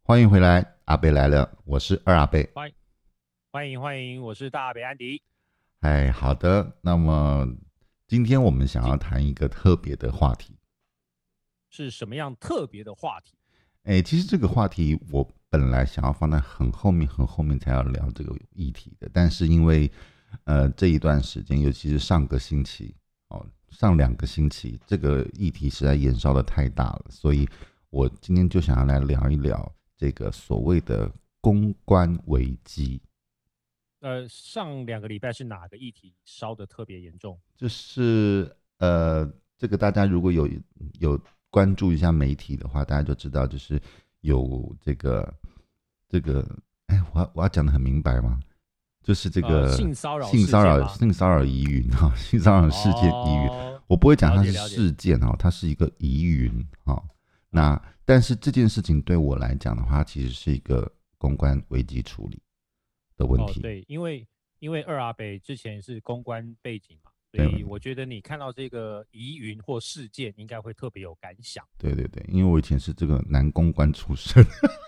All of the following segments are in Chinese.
欢迎回来，阿贝来了，我是二阿贝。 欢迎，我是大北安迪。 哎，好的，那么今天我们想要谈一个特别的话题。 是什么样特别的话题？ 哎，其实这个话题我本来想要放在很后面、很后面才要聊这个议题的，但是因为这一段时间，尤其是上个星期上2个星期，这个议题实在延烧的太大了，所以我今天就想要来聊一聊这个所谓的公关危机。 上2个礼拜是哪个议题烧得特别严重？ 就是这个大家如果有关注一下媒体的话，大家就知道，就是有这个，哎，我要讲的很明白吗？就是这个性骚扰事件吗？ 性骚扰疑云哈，性骚扰事件疑云， 哦， 我不会讲它是了解了解。 事件哈，它是一个疑云哈。那但是这件事情对我来讲的话，它其实是一个公关危机处理的问题。 对，因为二阿北之前是公关背景嘛，所对以我觉得你看到这个疑云或事件，应该会特别有感想。 对对对，因为我以前是这个男公关出身。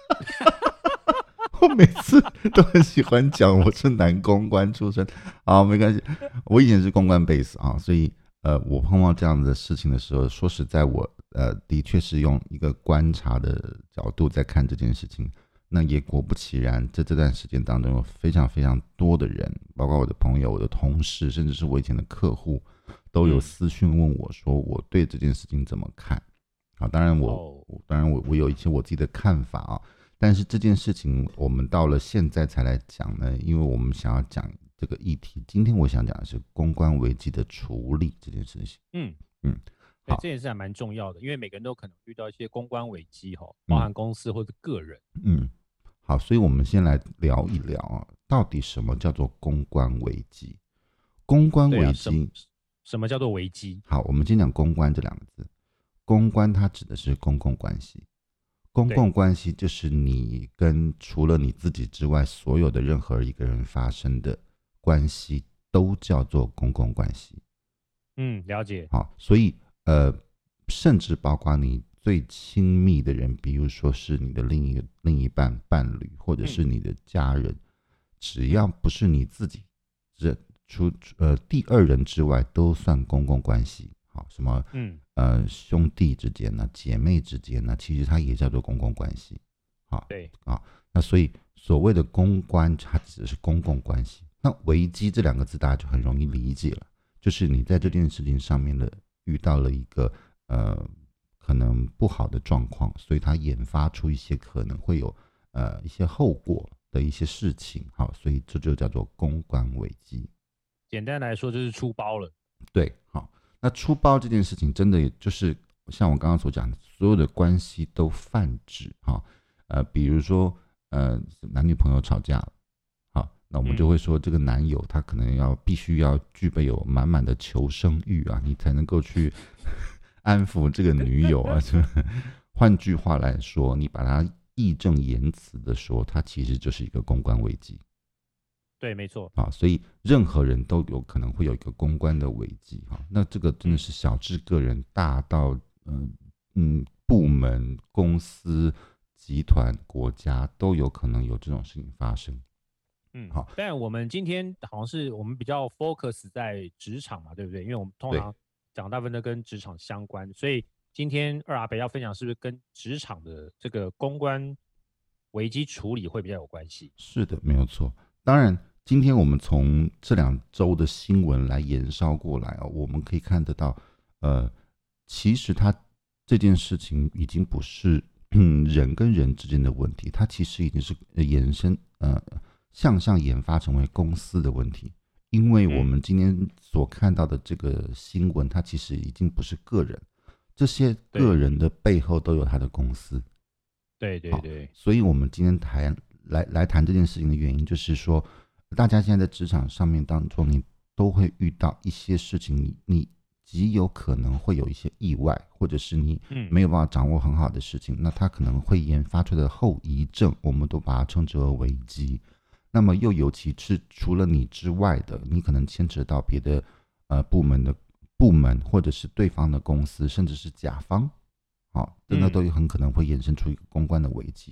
我每次都很喜欢讲我是男公关出身，啊，没关系，我以前是公关 base 啊，所以我碰到这样的事情的时候，说实在我的确是用一个观察的角度在看这件事情，那也果不其然，在这段时间当中有非常非常多的人，包括我的朋友、我的同事，甚至是我以前的客户，都有私讯问我说我对这件事情怎么看。啊，当然我有一些我自己的看法啊，但是这件事情我们到了现在才来讲呢，因为我们想要讲这个议题。今天我想讲的是公关危机的处理这件事情。 嗯， 嗯， 对， 好， 这件事还蛮重要的，因为每个人都可能遇到一些公关危机哈，包嗯含公司或者个人。 嗯，好，所以我们先来聊一聊啊，到底什么叫做公关危机？公关对啊， 危机， 什么叫做危机？ 好，我们先讲公关这2个字。公关它指的是公共关系，公对， 共关系就是你跟除了你自己之外，所有的任何一个人发生的关系都叫做公共关系。 了解。 好，所以甚至包括你最亲密的人，比如说是你的另一半伴侣，或者嗯是你的家人，只要嗯不是你自己，这第二人之外，都算公共关系。好，什么嗯， 兄弟之间呢、姐妹之间呢，其实它也叫做公共关系。好对， 啊，那所以所谓的公关，它指的是公共关系。那危机这2个字，大家就很容易理解了。就是你在这件事情上面的遇到了一个可能不好的状况，所以它研发出一些可能会有一些后果的一些事情，好，所以这就叫做公关危机。 简单来说就是出包了。 对，好，那出包这件事情真的也就是像我刚刚所讲的，所有的关系都泛指哈，比如说男女朋友吵架了。好，那我们就嗯， 会说，这个男友他可能必须要具备有满满的求生欲啊，你才能够去安抚这个女友啊。换句话来说，你把它义正言辞的说，它其实就是一个公关危机对，没错。 啊。所以任何人都有可能会有一个公关的危机哈。那这个真的嗯是小至个人，大到部门、公司、集团、国家都有可能有这种事情发生。好， 但我们今天好像是我们比较 focus 在职场嘛，对不对？因为我们通对。 常讲大部分都跟职场相关，所以今天二阿北要分享是不是跟职场的这个公关危机处理会比较有关系？ 是的，没有错。当然，今天我们从这2周的新闻来延烧过来我们可以看得到，呃，其实这件事情已经不是人跟人之间的问题，它其实已经是延伸向上研发成为公司的问题。因为我嗯， 们今天所看到的这个新闻，它其实已经不是个人，这些个对人的背后都有他的公司。 对对对， 所以我们今天来谈这件事情的原因，就是说，大家现在在职场上面当中，你都会遇到一些事情，你极有可能会有一些意外，或者是你嗯没有办法掌握很好的事情，那它可能会研发出的后遗症，我们都把它称之为危机。那么又尤其是除了你之外的，你可能牵扯到别的部门，或者是对方的公司，甚至是甲方。好，真的嗯都有很可能会衍生出一个公关的危机。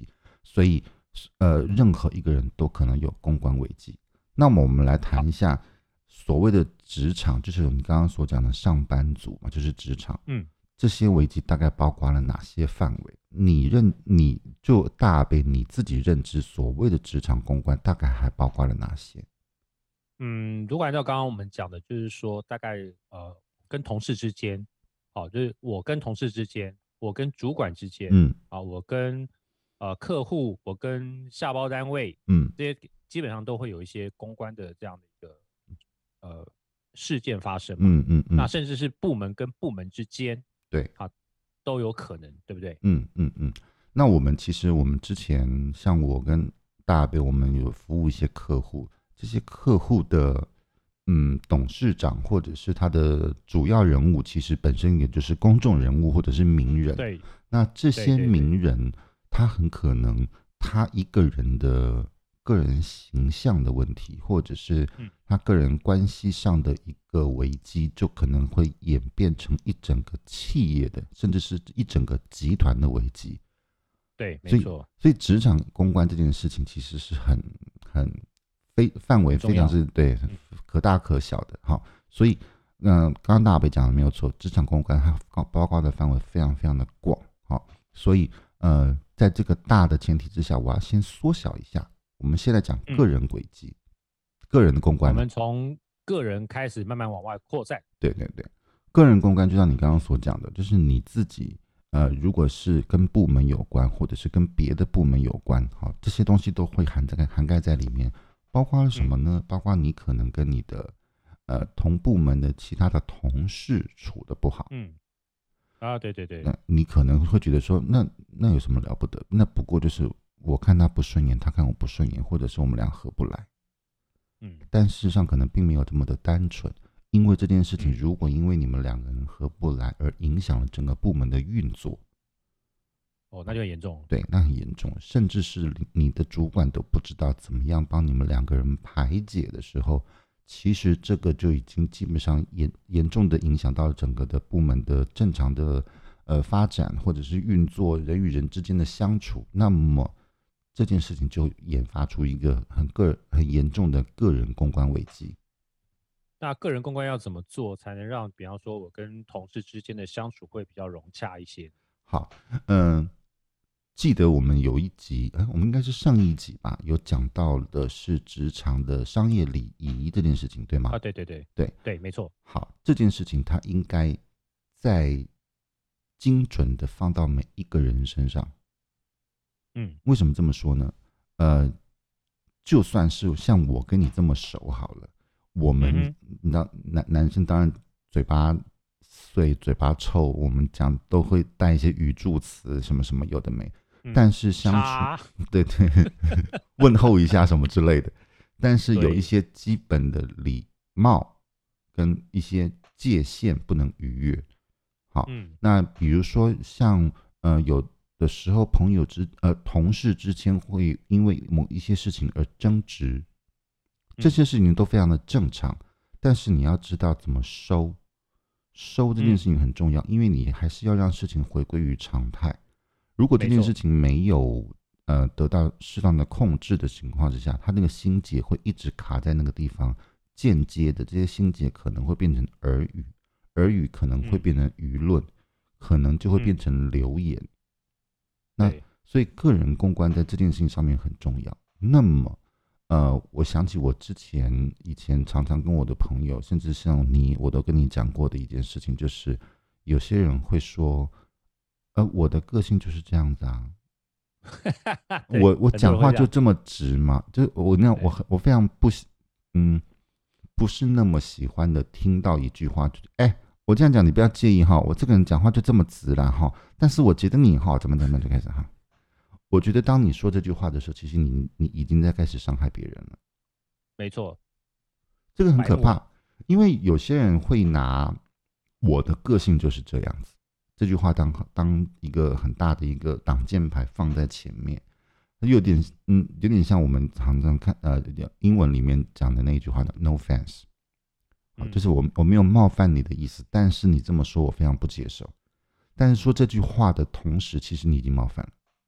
所以任何一个人都可能有公关危机。那么我们来谈一下所谓的职场，就是你刚刚所讲的上班族嘛，就是职场。这些危机大概包括了哪些范围？你就大北你自己认知所谓的职场公关，大概还包括了哪些？ 如果按照刚刚我们讲的，就是说大概跟同事之间，就是我跟同事之间，我跟主管之间，我跟客户，我跟下包单位，这些基本上都会有一些公关的这样的一个事件发生嘛。那甚至是部门跟部门之间， 对， 都有可能，对不对？ 那其实我们之前像我跟大北，我们有服务一些客户，这些客户的董事长或者是他的主要人物，其实本身也就是公众人物或者是名人。 对， 那这些名人，他很可能他一个人的个人形象的问题，或者是他个人关系上的一个危机，就可能会演变成一整个企业的，甚至是一整个集团的危机。 对，没错。 所以职场公关这件事情其实是很范围非常是对可大可小的。好，所以刚刚大北讲的没有错，职场公关它包括的范围非常非常的广。好，所以在这个大的前提之下，我要先缩小一下，我们现在讲个人轨迹，个人的公关。 我们从个人开始慢慢往外扩散。 对，个人公关就像你刚刚所讲的，就是你自己如果是跟部门有关，或者是跟别的部门有关，好，这些东西都会涵盖在里面。包括了什么呢？包括你可能跟你的同部门的其他的同事处得不好。 对， 那你可能会觉得说，那有什么了不得？那不过就是我看他不顺眼，他看我不顺眼，或者是我们俩合不来。但事实上可能并没有这么的单纯，因为这件事情如果因为你们两个人合不来而影响了整个部门的运作， 那就很严重。 对，那很严重，甚至是你的主管都不知道怎么样帮你们两个人排解的时候，其实这个就已经基本上严重的影响到整个的部门的正常的发展或者是运作，人与人之间的相处，那么这件事情就研发出一个很严重的个人公关危机。 那个人公关要怎么做才能让，比方说我跟同事之间的相处会比较融洽一些？ 好，记得我们有一集，我们应该是上一集吧，有讲到的是职场的商业礼仪这件事情，对吗？ 对，没错。 好，这件事情它应该在精准的放到每一个人身上。为什么这么说呢？就算是像我跟你这么熟好了，我们男生当然嘴巴碎、嘴巴臭，我们讲都会带一些语助词，什么什么有的没。但是相处，对，问候一下什么之类的，但是有一些基本的礼貌跟一些界限不能逾越。好，那比如说像有的时候同事之间会因为某一些事情而争执，这些事情都非常的正常，但是你要知道怎么收这件事情很重要，因为你还是要让事情回归于常态。如果这件事情没有得到适当的控制的情况之下，他那个心结会一直卡在那个地方，间接的这些心结可能会变成耳语，耳语可能会变成舆论，可能就会变成流言。那所以个人公关在这件事情上面很重要。那么我想起我以前常常跟我的朋友，甚至像你，我都跟你讲过的一件事情，就是有些人会说我的个性就是这样子啊，我讲话就这么直嘛，就我那样，我非常不是那么喜欢的听到一句话，我这样讲你不要介意哈，我这个人讲话就这么直啦哈，但是我觉得你哈怎么就开始哈，我觉得当你说这句话的时候，其实你已经在开始伤害别人了。 没错， 这个很可怕，因为有些人会拿我的个性就是这样子这句话当一个很大的一个挡箭牌放在前面，有点像我们常常看英文里面讲的那一句话的 no offense，就是我没有冒犯你的意思，但是你这么说我非常不接受。但是说这句话的同时，其实你已经冒犯了。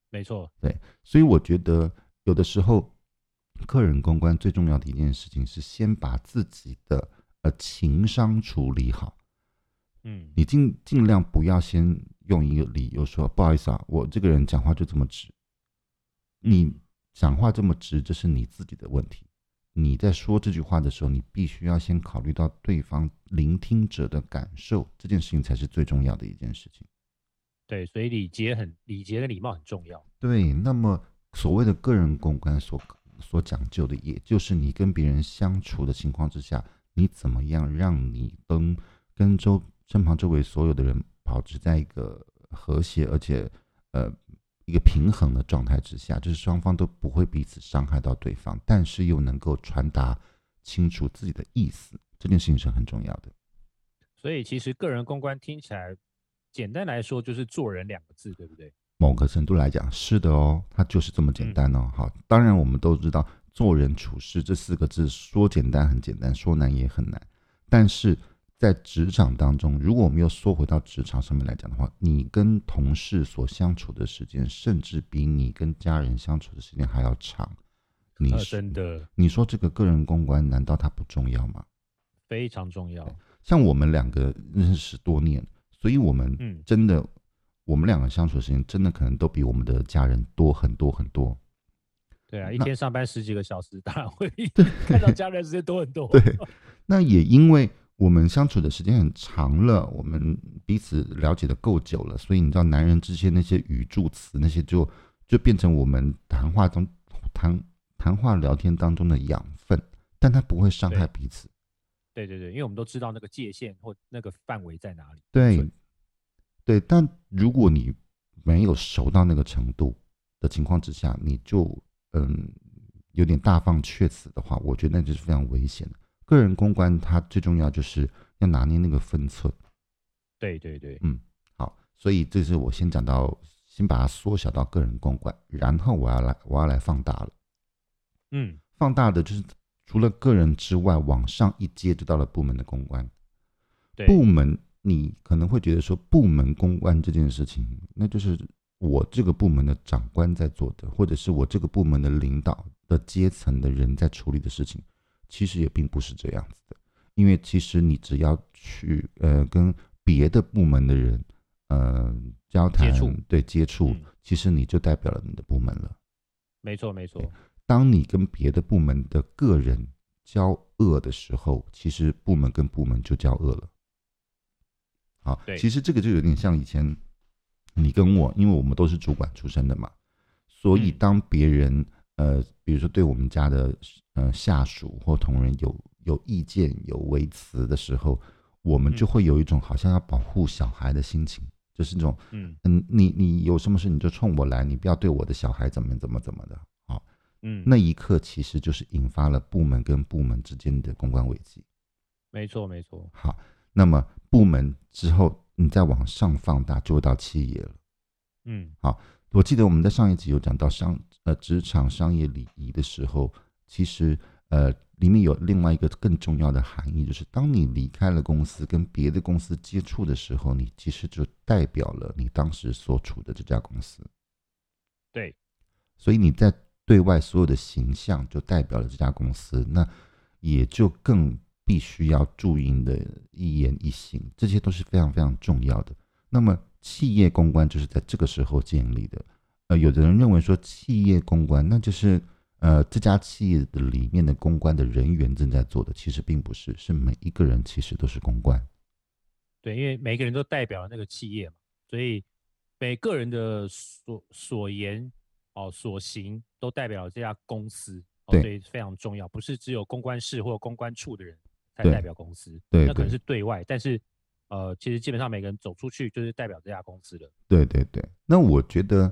没错。 对，所以我觉得有的时候个人公关最重要的一件事情是先把自己的情商处理好。你尽量不要先用一个理由说不好意思啊，我这个人讲话就这么直。你讲话这么直，这是你自己的问题。你在说这句话的时候，你必须要先考虑到对方聆听者的感受，这件事情才是最重要的一件事情。 对，所以礼节跟礼貌很重要。 对，那么所谓的个人公关所讲究的，也就是你跟别人相处的情况之下，你怎么样让你跟身旁周围所有的人保持在一个和谐而且一个平衡的状态之下，就是双方都不会彼此伤害到对方，但是又能够传达清楚自己的意思，这件事情是很重要的。 所以其实个人公关听起来，简单来说就是做人2个字，对不对？ 某个程度来讲是的哦，它就是这么简单哦。好，当然我们都知道做人处事这4个字说简单很简单，说难也很难，但是在职场当中，如果我们又缩回到职场上面来讲的话，你跟同事所相处的时间，甚至比你跟家人相处的时间还要长。 真的， 你说这个个人公关难道它不重要吗？ 非常重要。 像我们2个认识10多年，所以我们真的，我们2个相处的时间真的可能都比我们的家人多很多很多。 对啊，一天上班10几个小时，当然会看到家人时间多很多。 对，那也因为我们相处的时间很长了，我们彼此了解的够久了，所以你知道，男人之间那些语助词，那些就变成我们谈话聊天当中的养分，但它不会伤害彼此。 对，因为我们都知道那个界限或那个范围在哪里。 对，但如果你没有熟到那个程度的情况之下，你就有点大放厥词的话，我觉得那就是非常危险的。个人公关它最重要就是要拿捏那个分寸。 对， 好，所以这是我先把它缩小到个人公关，然后我要来放大了。放大的就是除了个人之外，往上一阶就到了部门的公关。部门你可能会觉得说，部门公关这件事情，那就是我这个部门的长官在做的，或者是我这个部门的领导的阶层的人在处理的事情。其实也并不是这样子的，因为其实你只要去跟别的部门的人交谈接触，其实你就代表了你的部门了。 没错。 当你跟别的部门的个人交恶的时候，其实部门跟部门就交恶了。好，其实这个就有点像以前你跟我，因为我们都是主管出身的嘛，所以当别人比如说对我们家的下属或同仁有意见有微词的时候，我们就会有一种好像要保护小孩的心情，就是那种你有什么事你就冲我来，你不要对我的小孩怎么的。好，那一刻其实就是引发了部门跟部门之间的公关危机。 没错。 好，那么部门之后你再往上放大，就会到企业了。好，我记得我们在上一集有讲到职场商业礼仪的时候，其实里面有另外一个更重要的含义，就是当你离开了公司跟别的公司接触的时候，你其实就代表了你当时所处的这家公司。 对， 所以你在对外所有的形象就代表了这家公司，那也就更必须要注意你的一言一行，这些都是非常非常重要的。那么企业公关就是在这个时候建立的。有的人认为说企业公关那就是这家企业的里面的公关的人员正在做的，其实并不是，是每一个人其实都是公关。 对，因为每个人都代表了那个企业嘛，所以每个人的所言所行都代表了这家公司，所以非常重要，不是只有公关室或公关处的人才代表公司，那可能是对外，但是其实基本上每个人走出去就是代表这家公司的。 对，那我觉得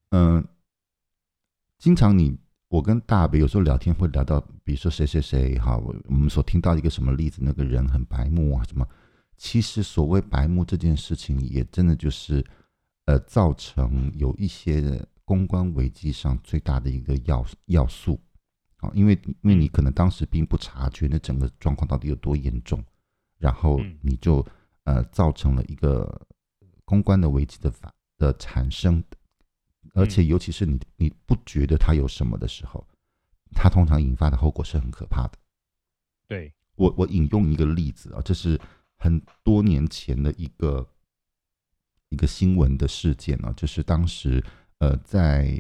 经常我跟大北有时候聊天会聊到，比如说谁哈，我们所听到一个什么例子，那个人很白目啊什么。其实所谓白目这件事情，也真的就是造成有一些公关危机上最大的一个要素。好，因为你可能当时并不察觉那整个状况到底有多严重，然后你就造成了一个公关的危机的产生， 而且尤其是你不觉得他有什么的时候，他通常引发的后果是很可怕的。 对， 我引用一个例子啊，这是很多年前的一个新闻的事件啊，就是当时在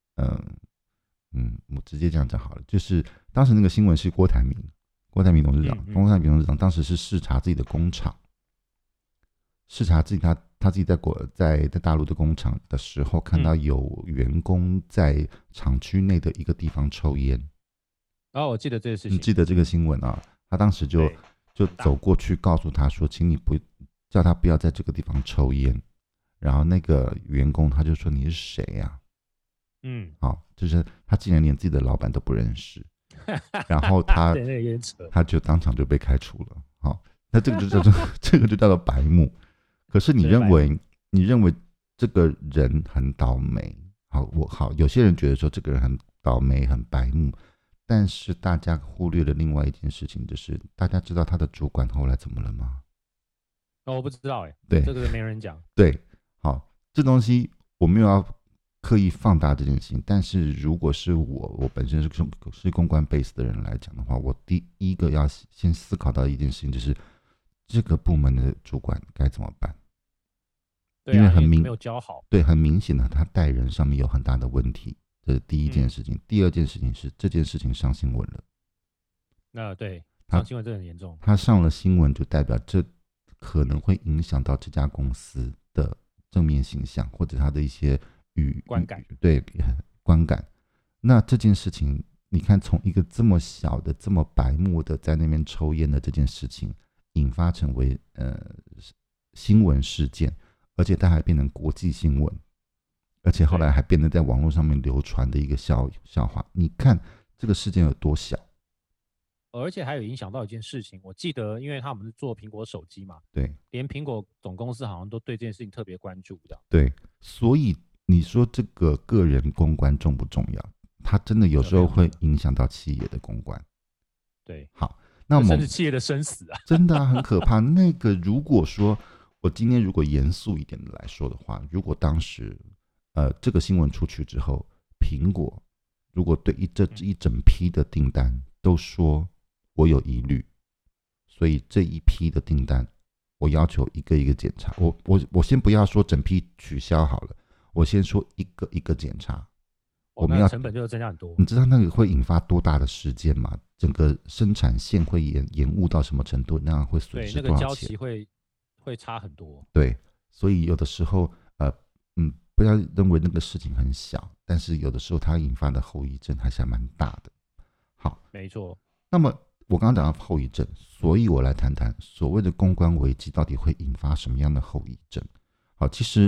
我直接这样讲好了，就是当时那个新闻是郭台铭董事长，郭台铭董事长当时是视察自己的工厂，视察自己他自己在大陆的工厂的时候，看到有员工在厂区内的一个地方抽烟。 我记得这个事情， 你记得这个新闻啊？他当时就走过去告诉他说，请你叫他不要在这个地方抽烟。然后那个员工他就说，你是谁呀？好，就是他竟然连自己的老板都不认识，然后他就当场就被开除了。好，那这个就叫做这个就叫做白目。可是你认为这个人很倒霉？好，有些人觉得说这个人很倒霉很白目，但是大家忽略了另外一件事情，就是大家知道他的主管后来怎么了吗？ 我不知道对， 这个没人讲。 对，好，这东西我没有要刻意放大这件事情，但是如果是我本身是公关 base 的人来讲的话，我第一个要先思考到一件事情，就是这个部门的主管该怎么办？ 对啊，因为没有教好。 对，很明显的，他带人上面有很大的问题，这是第一件事情。第二件事情是这件事情上新闻了。 对，上新闻这很严重。 他上了新闻，就代表这可能会影响到这家公司的正面形象，或者他的一些观感。 对，观感。那这件事情，你看，从一个这么小的、这么白目的在那边抽烟的这件事情，引发成为新闻事件。而且它还变成国际新闻，而且后来还变得在网络上面流传的一个笑话。你看这个事件有多小， 而且还有影响到一件事情。我记得，因为他们是做苹果手机嘛， 对， 连苹果总公司好像都对这件事情特别关注的。 对，所以你说这个个人公关重不重要？它真的有时候会影响到企业的公关。 对， 好，那甚至企业的生死啊， 真的很可怕。那个如果说我今天如果严肃一点的来说的话，如果当时这个新闻出去之后，苹果如果对这一整批的订单都说我有疑虑，所以这一批的订单我要求一个一个检查。我先不要说整批取消好了，我先说一个一个检查。我们要成本就增加很多。 你知道那个会引发多大的时间吗？整个生产线会延误到什么程度？那样会损失多少钱？ 对，那个交期会差很多。 对，所以有的时候不要认为那个事情很小，但是有的时候它引发的后遗症还是蛮大的。好， 没错。 那么我刚刚讲到后遗症，所以我来谈谈所谓的公关危机到底会引发什么样的后遗症。好，其实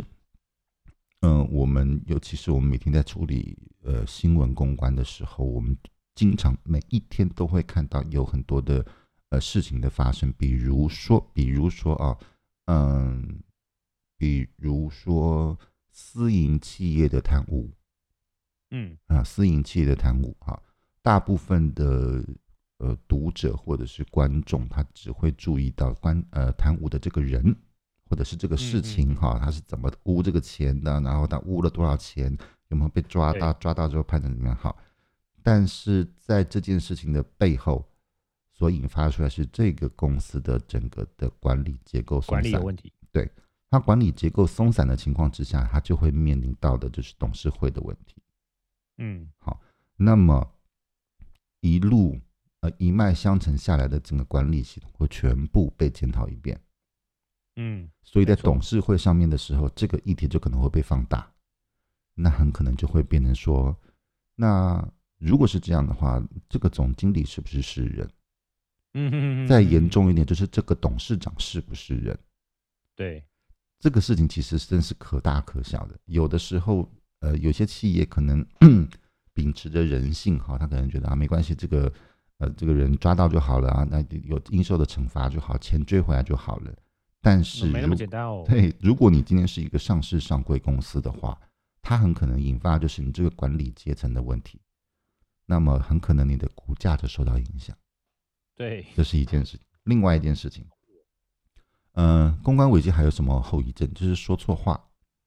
尤其是我们每天在处理新闻公关的时候，我们经常每一天都会看到有很多的事情的发生，比如说私营企业的贪污，私营企业的贪污大部分的读者或者是观众，他只会注意到贪污的这个人或者是这个事情他是怎么污这个钱的，然后他污了多少钱，有没有被抓到，抓到之后判成怎么样好。但是在这件事情的背后所引发出来是这个公司的整个的管理结构松散， 管理有问题。 对，它管理结构松散的情况之下，它就会面临到的就是董事会的问题。好，那么一脉相承下来的整个管理系统会全部被检讨一遍。所以在董事会上面的时候，这个议题就可能会被放大，那很可能就会变成说，那如果是这样的话，这个总经理是不是是人？再严重一点，就是这个董事长是不是人？ 对， 这个事情其实真是可大可小的。有的时候，有些企业可能秉持着人性他可能觉得没关系，这个人抓到就好了那有应受的惩罚就好，钱追回来就好了。但是没那么简单哦。 对，如果你今天是一个上市上柜公司的话，它很可能引发就是你这个管理阶层的问题，那么很可能你的股价就受到影响。 对， 这是一件事情。另外一件事情，公关危机还有什么后遗症？就是说错话。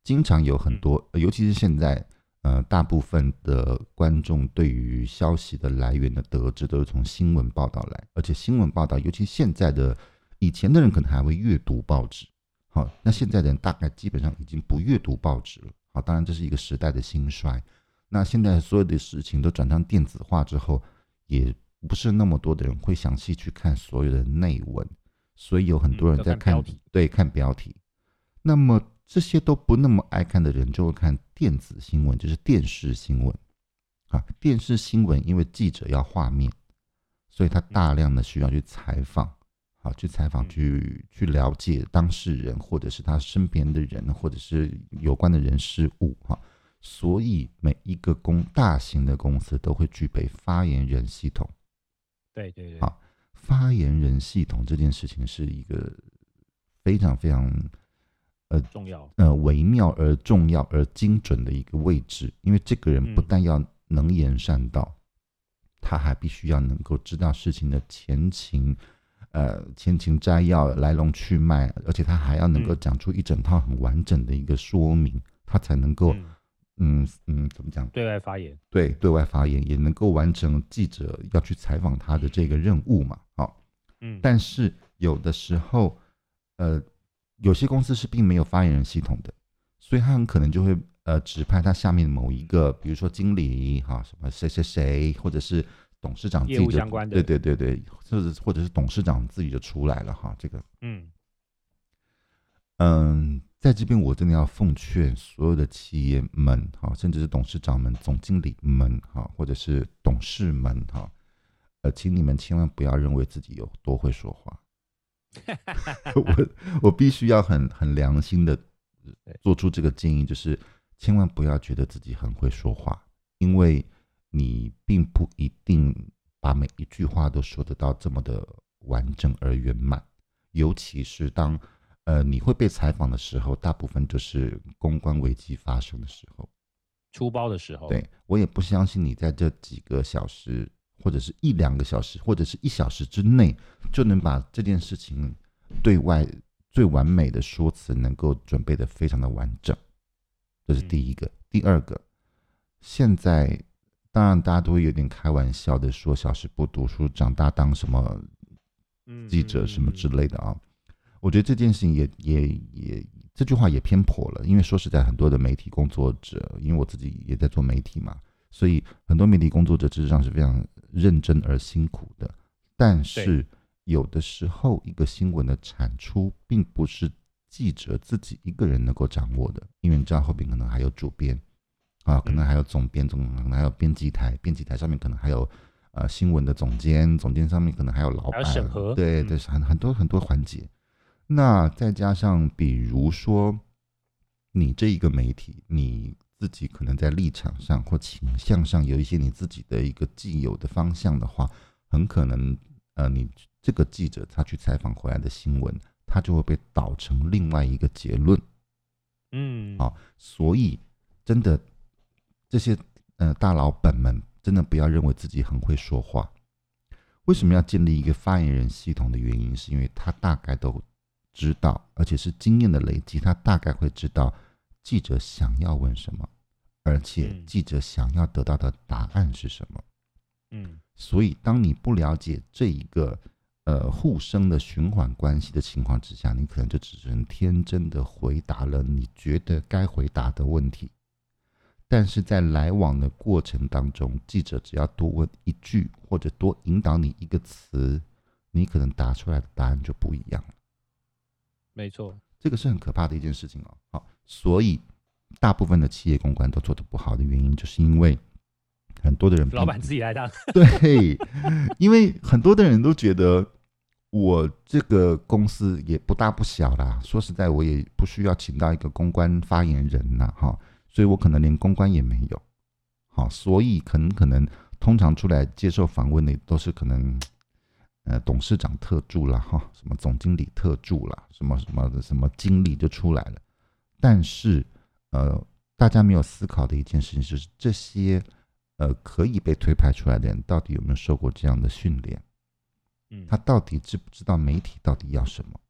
经常有很多，尤其是现在，大部分的观众对于消息的来源的得知都是从新闻报道来，而且新闻报道，尤其现在的，以前的人可能还会阅读报纸，好，那现在的人大概基本上已经不阅读报纸了，好，当然这是一个时代的兴衰。那现在所有的事情都转向电子化之后，也不是那么多的人会详细去看所有的内文，所以有很多人在看，对，看标题。那么这些都不那么爱看的人，就会看电子新闻，就是电视新闻啊。电视新闻因为记者要画面，所以他大量的需要去采访，好，去采访，去了解当事人，或者是他身边的人，或者是有关的人事物哈。所以每一个大型的公司都会具备发言人系统。 对对对。 好，发言人系统这件事情是一个非常非常重要， 微妙而重要而精准的一个位置，因为这个人不但要能言善道，他还必须要能够知道事情的前情摘要、来龙去脉，而且他还要能够讲出一整套很完整的一个说明，他才能够怎么讲？ 对外发言， 对，对外发言也能够完成记者要去采访他的这个任务嘛。好，但是有的时候，有些公司是并没有发言人系统的，所以他很可能就会指派他下面某一个，比如说经理哈，什么谁谁谁，或者是董事长自己业务相关的， 对对对对，或者是董事长自己就出来了哈，这个在这边我真的要奉劝所有的企业们哈，甚至是董事长们、总经理们哈，或者是董事们哈，请你们千万不要认为自己有多会说话。我必须要很良心的做出这个建议，就是千万不要觉得自己很会说话，因为你并不一定把每一句话都说得到这么的完整而圆满，尤其是当你会被采访的时候，大部分就是公关危机发生的时候， 出包的时候。 对，我也不相信你在这几个小时，或者是1-2个小时，或者是1小时之内，就能把这件事情对外最完美的说辞能够准备的非常的完整。这是第一个。第二个，现在当然大家都会有点开玩笑的说，小时不读书，长大当什么记者什么之类的啊。我觉得这件事情也这句话也偏颇了，因为说实在，很多的媒体工作者，因为我自己也在做媒体嘛，所以很多媒体工作者事实上是非常认真而辛苦的。但是有的时候，一个新闻的产出并不是记者自己一个人能够掌握的，因为你知道后边可能还有主编啊，可能还有总编，可能还有编辑台，编辑台上面可能还有新闻的总监，总监上面可能还有老板， 还有审核， 对对，很多很多环节。那再加上比如说你这一个媒体，你自己可能在立场上或倾向上有一些你自己的一个既有的方向的话，很可能你这个记者他去采访回来的新闻，他就会被导成另外一个结论。所以真的这些大老板们真的不要认为自己很会说话。为什么要建立一个发言人系统的原因，是因为他大概都知道，而且是经验的累积，他大概会知道记者想要问什么，而且记者想要得到的答案是什么。所以当你不了解这一个互生的循环关系的情况之下，你可能就只能天真的回答了你觉得该回答的问题。但是在来往的过程当中，记者只要多问一句，或者多引导你一个词，你可能答出来的答案就不一样了。 没错， 这个是很可怕的一件事情哦。好，所以大部分的企业公关都做得不好的原因，就是因为很多的人老板自己来当。 对，因为很多的人都觉得我这个公司也不大不小啦，说实在，我也不需要请到一个公关发言人呐，哈，所以我可能连公关也没有。好，所以可能通常出来接受访问的都是可能。董事长特助啦，哈，什么总经理特助啦，什么经理就出来了。但是，大家没有思考的一件事情就是，这些可以被推派出来的人，到底有没有受过这样的训练？他到底知不知道媒体到底要什么？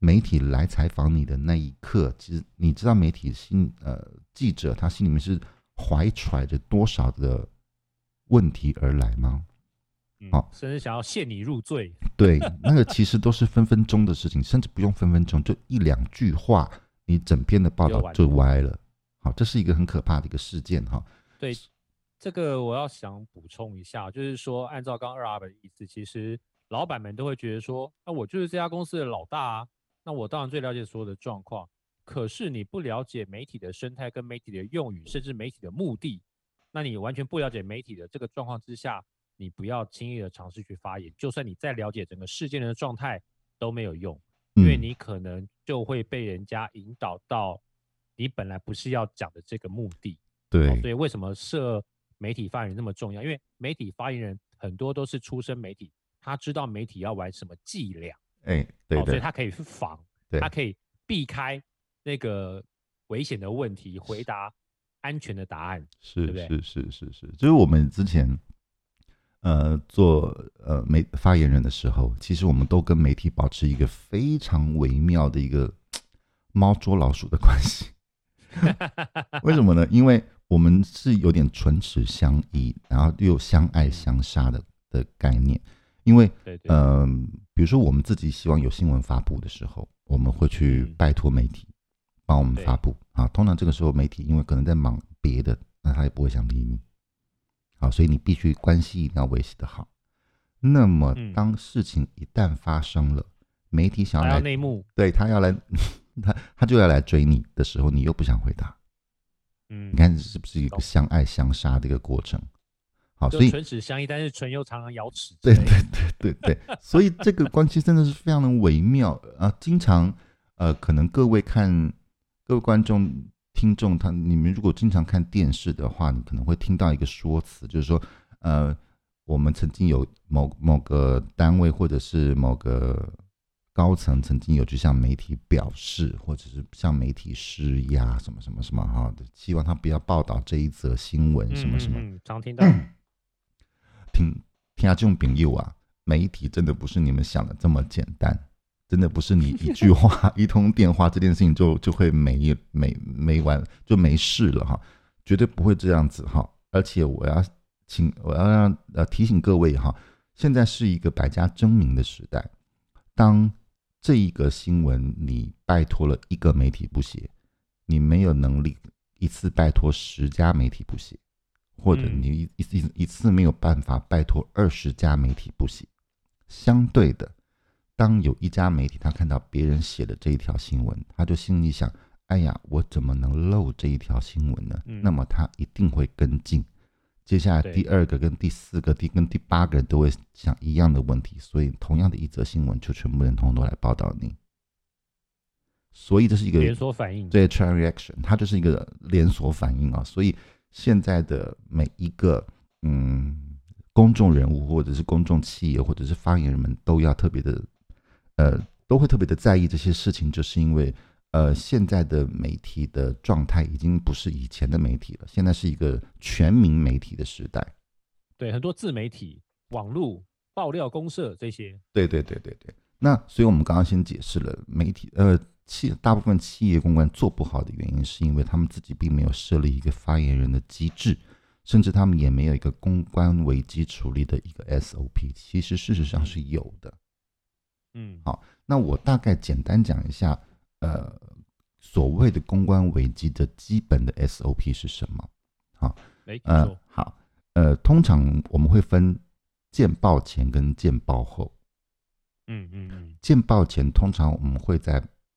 媒体来采访你的那一刻，其实你知道媒体记者他心里面是怀揣着多少的问题而来吗？ 甚至想要陷你入罪。 对，那个其实都是分分钟的事情，甚至不用分分钟，就一两句话，你整篇的报道就歪了。好，这是一个很可怕的一个事件哈。 对，这个我要想补充一下，就是说，按照刚刚2R的意思，其实老板们都会觉得说，那我就是这家公司的老大啊，那我当然最了解所有的状况。可是你不了解媒体的生态跟媒体的用语，甚至媒体的目的，那你完全不了解媒体的这个状况之下，你不要轻易的尝试去发言，就算你再了解整个事件的状态都没有用，因为你可能就会被人家引导到你本来不是要讲的这个目的。 对， 所以为什么设媒体发言人那么重要？因为媒体发言人很多都是出身媒体，他知道媒体要玩什么伎俩， 对， 所以他可以去防，他可以避开那个危险的问题，回答安全的答案，对不对？ 是，就是我们之前做发言人的时候，其实我们都跟媒体保持一个非常微妙的一个猫捉老鼠的关系。为什么呢？因为我们是有点唇齿相依，然后又相爱相杀的概念。因为比如说我们自己希望有新闻发布的时候，我们会去拜托媒体帮我们发布啊。通常这个时候媒体因为可能在忙别的，那他也不会想理你。好，所以你必须关系一定要维系的好。那么当事情一旦发生了，媒体想要来内幕， 对，他要来。他就要来追你的时候，你又不想回答，你看是不是一个相爱相杀的一个过程？好，所以唇齿相依，但是唇又常常咬齿。 对，所以这个关系真的是非常的微妙啊。经常可能各位观众、听众，你们如果经常看电视的话，你可能会听到一个说辞，就是说我们曾经有某个单位或者是某个高层曾经有去向媒体表示，或者是向媒体施压，什么什么什么哈，希望他不要报道这一则新闻，什么什么。 常听到。 听下这种朋友啊，媒体真的不是你们想的这么简单，真的不是你一句话、一通电话，这件事情就会没完就没事了哈，绝对不会这样子哈。而且我要让提醒各位哈，现在是一个百家争鸣的时代，当这一个新闻你拜托了一个媒体不写，你没有能力一次拜托10家媒体不写，或者你一次没有办法拜托20家媒体不写。相对的，当有一家媒体他看到别人写的这一条新闻，他就心里想，哎呀，我怎么能漏这一条新闻呢？那么他一定会跟进。接下来第2个跟第4个跟第8个人都会想一样的问题，所以同样的一则新闻就全部人通通都来报道你。所以这是一个连锁反应， 对 chain reaction， 它就是一个连锁反应啊。所以现在的每一个公众人物或者是公众企业或者是发言人们都要特别的都会特别的在意这些事情，就是因为现在的媒体的状态已经不是以前的媒体了，现在是一个全民媒体的时代。 对，很多自媒体、网络、爆料公社这些。 对。那所以我们刚刚先解释了媒体大部分企业公关做不好的原因，是因为他们自己并没有设立一个发言人的机制，甚至他们也没有一个公关危机处理的一个 SOP。其实事实上是有的。好，那我大概简单讲一下。所谓的公关危机的基本的 SOP 是什么？好，好，通常我们会分见报前跟见报后。见报前通常我们会在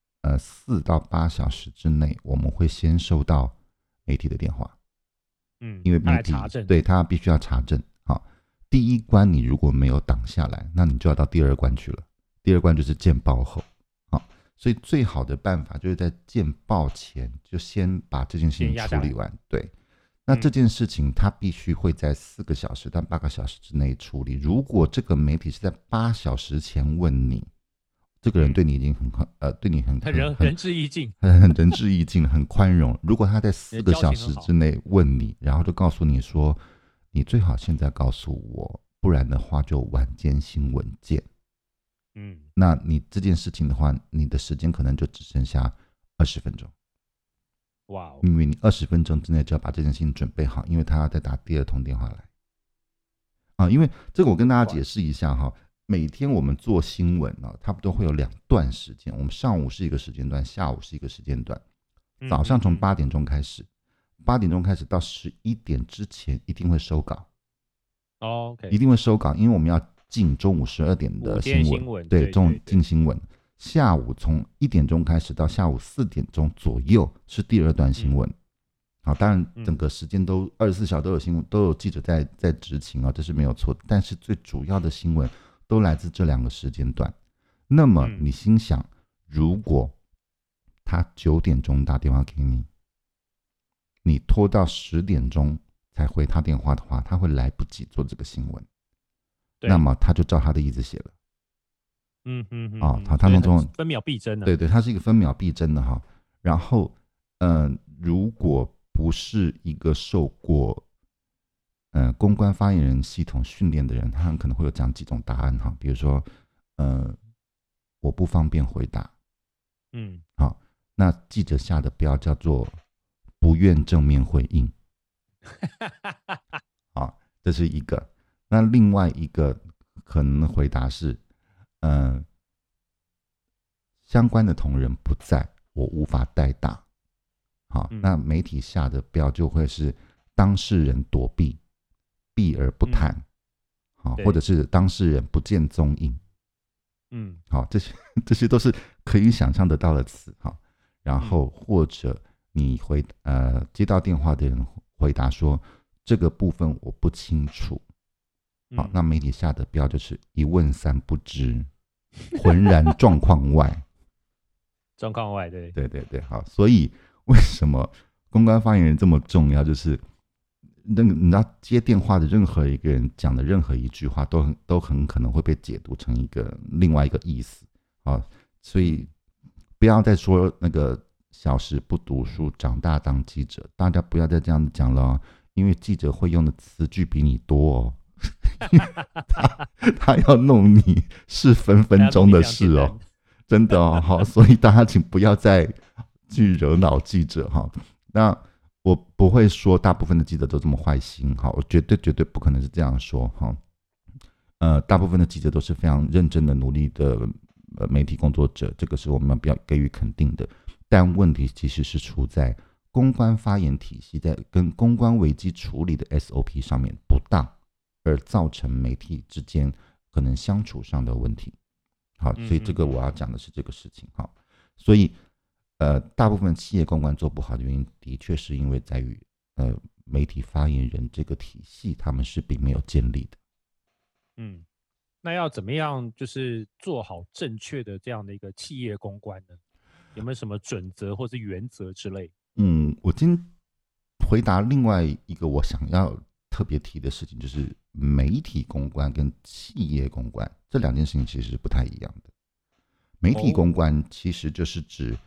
4到8小时之内，我们会先收到媒体的电话。因为媒体对他必须要查证。好，第一关你如果没有挡下来，那你就要到第2关去了。第2关就是见报后。所以最好的办法就是在见报前就先把这件事情处理完。对，那这件事情它必须会在4个小时到8个小时之内处理。如果这个媒体是在8小时前问你，这个人对你已经对你很仁至义尽， 很仁至义尽，很宽容。如果他在4个小时之内问你，然后就告诉你说，你最好现在告诉我，不然的话就晚间新闻见。 那你这件事情的话，你的时间可能就只剩下20分钟。 哇哦！ 因为你20分钟之内就要把这件事情准备好，因为他要再打第2通电话来。因为这个我跟大家解释一下哈，每天我们做新闻差不多会有2段时间，我们上午是一个时间段，下午是一个时间段。早上从8点钟开始，8点钟开始到11点之前一定会收稿。 OK， 一定会收稿，因为我们要进中午12点的新闻，对，中午进新闻。下午从1点钟开始到下午4点钟左右是第2段新闻。好，当然整个时间都24小时都有新闻，都有记者在执勤这是没有错的。但是最主要的新闻都来自这2个时间段。那么你心想，如果他9点钟打电话给你，你拖到10点钟才回他电话的话，他会来不及做这个新闻。那么他就照他的意思写了。他弄中文分秒必争的。 对对，它是一个分秒必争的哈。然后如果不是一个受过公关发言人系统训练的人，他很可能会有这样几种答案哈，比如说我不方便回答。好，那记者下的标叫做不愿正面回应。好，这是一个。那另外一个可能的回答是相关的同仁不在，我无法代打。好，那媒体下的标就会是当事人躲避，避而不谈。好，或者是当事人不见踪影。好，这些都是可以想象得到的词。好，然后或者你接到电话的人回答说这个部分我不清楚。好，那媒体下的标就是一问三不知，浑然状况外。 状况外，对对对对，好，所以为什么公关发言人这么重要？就是你知道接电话的任何一个人讲的任何一句话都很可能会被解读成另外一个意思啊，所以不要再说那个小时不读书，长大当记者，大家不要再这样讲了因为记者会用的词句比你多他要弄你是分分钟的事真的好，所以大家请不要再去惹恼记者那我不会说大部分的记者都这么坏心我绝对不可能是这样说大部分的记者都是非常认真的努力的媒体工作者，这个是我们要给予肯定的。但问题其实是出在公关发言体系在跟公关危机处理的 SOP 上面不当，而造成媒体之间可能相处上的问题。好，所以这个我要讲的是这个事情。好，所以大部分企业公关做不好的原因，的确是因为在于媒体发言人这个体系他们是并没有建立的。 那要怎么样就是做好正确的这样的一个企业公关呢？有没有什么准则或是原则之类？ 我今天回答另外一个我想要特别提的事情，就是媒体公关跟企业公关这2件事情其实是不太一样的。媒体公关其实就是指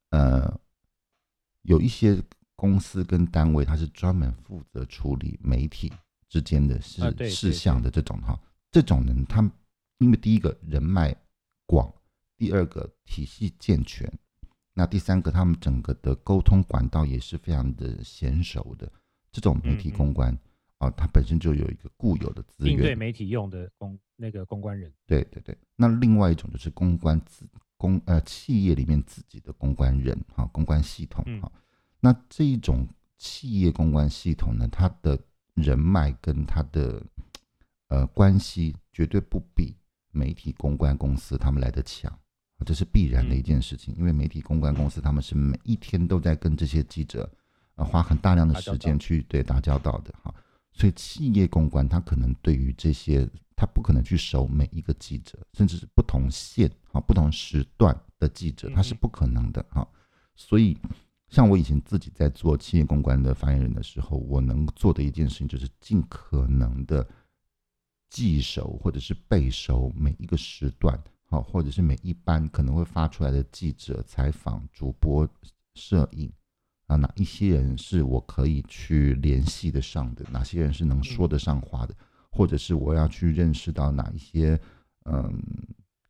有一些公司跟单位，它是专门负责处理媒体之间的事项的这种这种人，他们因为第一个人脉广，第二个体系健全，那第三个他们整个的沟通管道也是非常的娴熟的。这种媒体公关它本身就有一个固有的资源， 应对媒体用的公关人。 对对对。那另外一种就是企业里面自己的公关人公关系统那这一种企业公关系统呢，它的人脉跟它的关系绝对不比媒体公关公司他们来得强，这是必然的一件事情。因为媒体公关公司他们是每一天都在跟这些记者花很大量的时间去打交道的所以企业公关他可能对于这些他不可能去熟每一个记者，甚至是不同线不同时段的记者，他是不可能的所以像我以前自己在做企业公关的发言人的时候，我能做的一件事情就是尽可能的记熟或者是背熟每一个时段或者是每一班可能会发出来的记者采访、主播、摄影哪一些人是我可以去联系得上的，哪些人是能说得上话的，或者是我要去认识到哪一些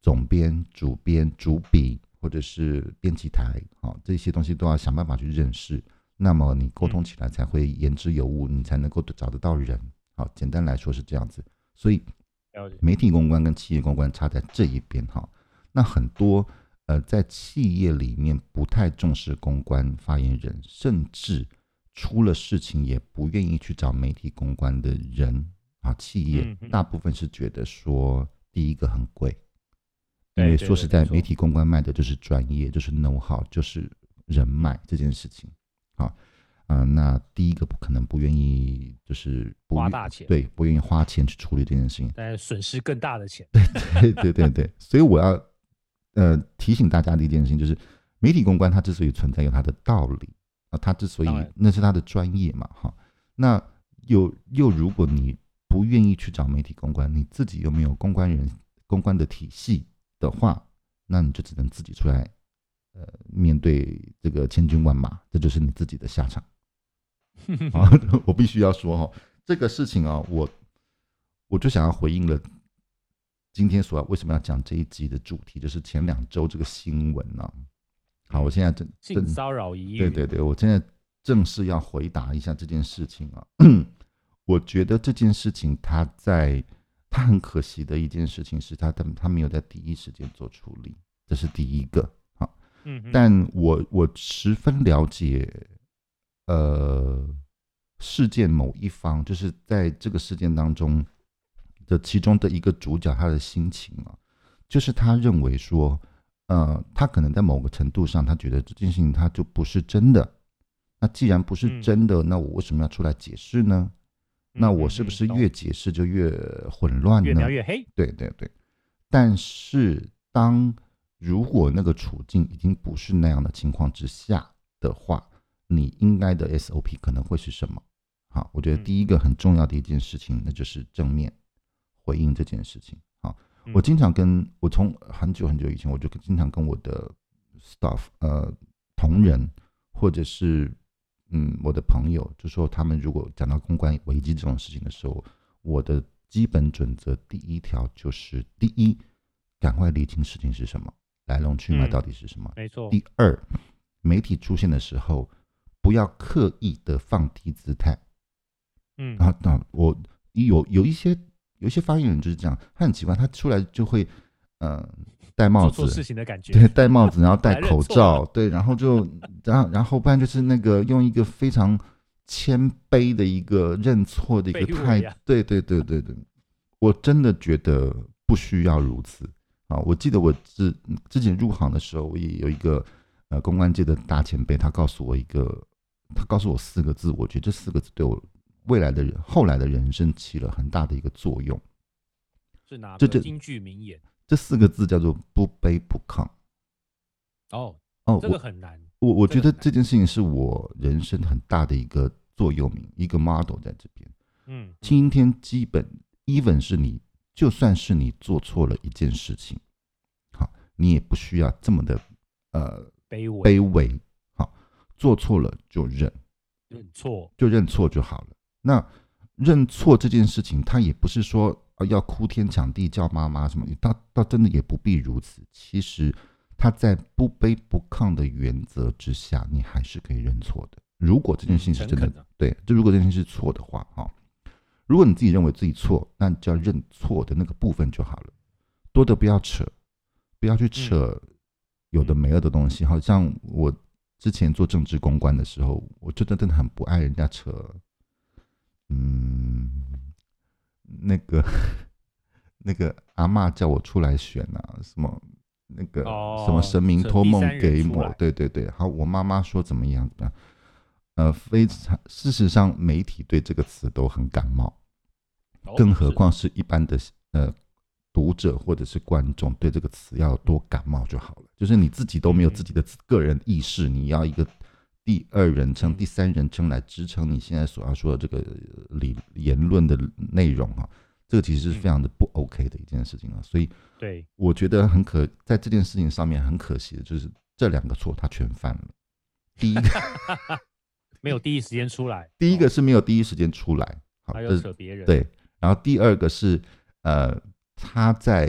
总编、主编、主笔或者是编辑台，这些东西都要想办法去认识，那么你沟通起来才会言之有物，你才能够找得到人。好，简单来说是这样子。所以媒体公关跟企业公关差在这一边。那很多在企业里面不太重视公关发言人，甚至出了事情也不愿意去找媒体公关的人企业大部分是觉得说，第一个很贵，因为说实在，媒体公关卖的就是专业，就是 know how， 就是人脉这件事情。那第一个可能不愿意，就是花大钱， 对，不愿意花钱去处理这件事情， 但损失更大的钱。 对，所以我要提醒大家的一件事情就是，媒体公关它之所以存在有它的道理它之所以那是它的专业嘛那又如果你不愿意去找媒体公关，你自己又没有公关的体系的话，那你就只能自己出来面对这个千军万马，这就是你自己的下场。我必须要说这个事情我就想要回应了今天为什么要讲这一集的主题，就是前2周这个新闻好，我现在性骚扰疑虑， 对，我现在正式要回答一下这件事情我觉得这件事情它很可惜的一件事情是他没有在第一时间做处理，这是第一个但我十分了解事件某一方，就是在这个事件当中的其中的一个主角他的心情就是他认为说他可能在某个程度上他觉得这件事情他就不是真的，那既然不是真的那我为什么要出来解释呢？那我是不是越解释就越混乱呢？ 越描越黑。 对，但是如果那个处境已经不是那样的情况之下的话，你应该的 SOP 可能会是什么？好，我觉得第一个很重要的一件事情，那就是正面回应这件事情。好，我经常我从很久以前我就经常跟我的 staff 同仁或者是我的朋友，就说他们如果讲到公关危机这种事情的时候，我的基本准则第一条就是第一，赶快厘清事情是什么，来龙去脉到底是什么。 没错。 第二，媒体出现的时候，不要刻意的放低姿态。我有一些发言人就是这样，他很奇怪，他出来就会戴帽子， 做错事情的感觉， 对，戴帽子，然后戴口罩，对，然后不然就是那个用一个非常谦卑的一个认错的一个态度，对，我真的觉得不需要如此我记得我之前入行的时候，我也有一个公关界的大前辈，他告诉我4个字，我觉得这4个字对我后来的人生起了很大的一个作用。 是哪个金句名言？ 这4个字叫做不卑不亢。 这个很难。 我觉得这件事情是我人生很大的一个座右铭，一个 model 在这边。今天even 是你，就算是你做错了一件事情，好，你也不需要这么的卑微。好，做错了就认错就好了。那认错这件事情，它也不是说要哭天抢地叫妈妈什么，倒真的也不必如此。其实他在不卑不亢的原则之下，你还是可以认错的。如果这件事情是真的，对，就如果这件事情是错的话如果你自己认为自己错，那你就要认错的那个部分就好了，多的不要扯，不要去扯有的没的东西。好像我之前做政治公关的时候，我真的很不爱人家扯那个阿嬷叫我出来选什么那个什么神明托梦给我，对，好，我妈妈说怎么样，事实上媒体对这个词都很感冒，更何况是一般的读者或者是观众对这个词要有多感冒就好了。就是你自己都没有自己的个人意识，你要一个第2人称、第3人称来支撑你现在所要说的这个言论的内容这个其实是非常的不 OK 的一件事情所以对， 我觉得在这件事情上面很可惜的就是这2个错他全犯了。第一个没有第一时间出来， 第一个是没有第一时间出来， 还有扯别人， 对，然后第2个是他在